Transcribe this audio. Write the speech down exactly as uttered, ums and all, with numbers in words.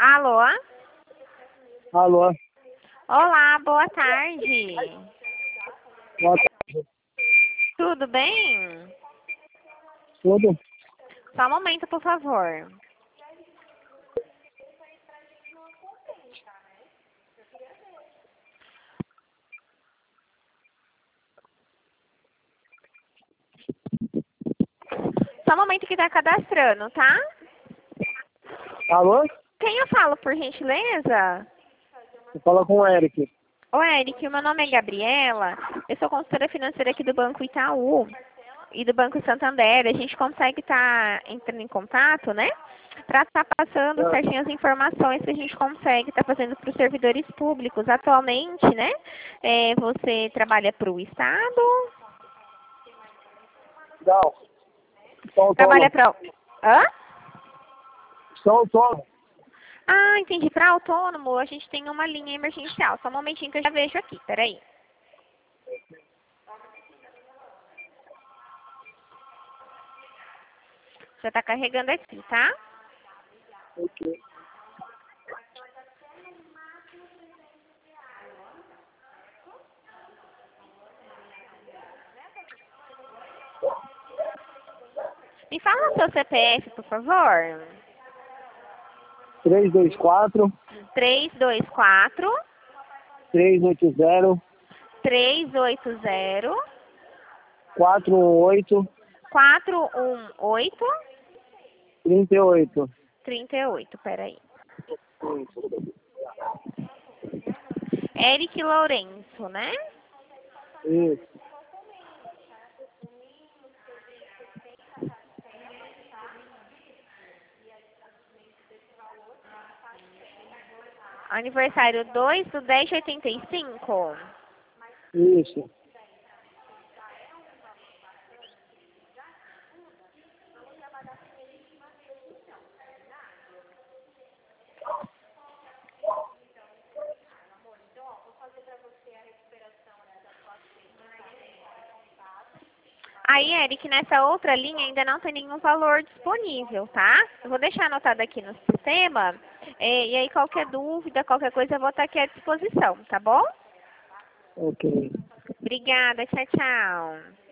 Alô? Alô? Olá, boa tarde. Boa tarde. Tudo bem? Tudo? Só um momento, por favor. Só um momento que tá cadastrando, tá? Alô? Quem eu falo, por gentileza? Você fala com o Eric. Ô, Eric, o meu nome é Gabriela. Eu sou consultora financeira aqui do Banco Itaú e do Banco Santander. A gente consegue estar entrando em contato, né? Para estar passando Ah. certinho as informações que a gente consegue estar fazendo para os servidores públicos. Atualmente, né? É, você trabalha para o Estado? Não. Sou Trabalha autônomo. para... Hã? Sou autônomo. Ah, entendi. Para autônomo, a gente tem uma linha emergencial. Só um momentinho que eu já vejo aqui. Peraí. Já está carregando aqui, tá? Ok. Me fala o seu C P F, por favor. três dois quatro, três dois quatro, três oito zero, três oito zero, quatro um oito, quatro um oito, três oito. três oito. Peraí. Eric Lourenço, né? Isso. Aniversário dois do dez de oitenta e cinco. Isso. Aí, Eric, nessa outra linha ainda não tem nenhum valor disponível, tá? Eu vou deixar anotado aqui no sistema. eh, E aí, qualquer dúvida, qualquer coisa, eu vou estar aqui à disposição, tá bom? Ok. Obrigada, tchau, tchau.